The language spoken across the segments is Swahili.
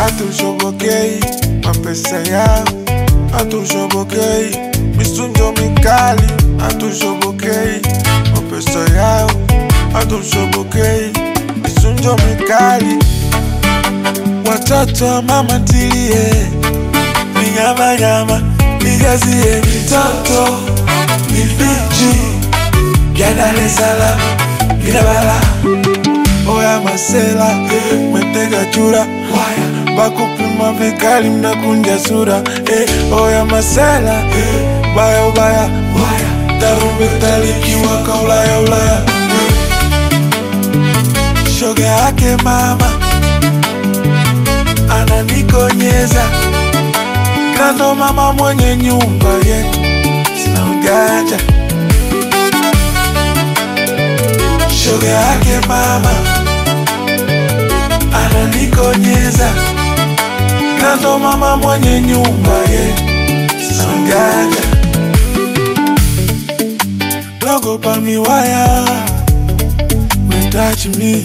hatushobokei mapesa yao, hatushobokei misunjo mikali, hatushobokei mapesa yao, hatushobokei misunjo mikali. Watoto wa mama ntilie, ni nyama nyama, nijazie mitoto, ni Fiji, ya Dar es Salaam, ina bala. Oya masela, metega chura, bakupima vikali mnakunja sura. Oya masela, baya ubaya, tarumbeta likiwaka ulaya ulaya. Shoga yake mama ananikonyeza, kando mama mwenye nyumba yetu, sina ujanja. Shoga yake mama ananikonyeza, kando mama mwenye nyumba yetu, sina ujanja. Logo pa miwaya, don't touch me,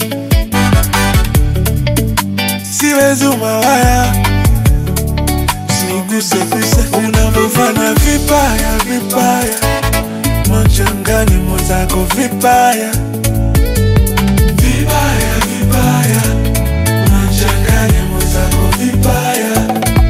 siwezi umawaya, usiniguse guse. Unavyofanya vibaya vibaya, mchangani mwenzako vibaya vibaya vibaya, unachanganya mwenzako vibaya.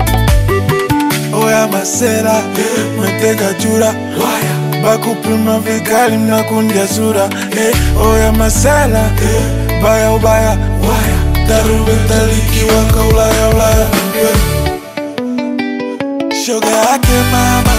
Oya masela, metega chura, bakupima vikali mnakunja sura. Oya masela, baya ubaya, tarumbeta likiwaka ulaya ulaya. Shoga yake mama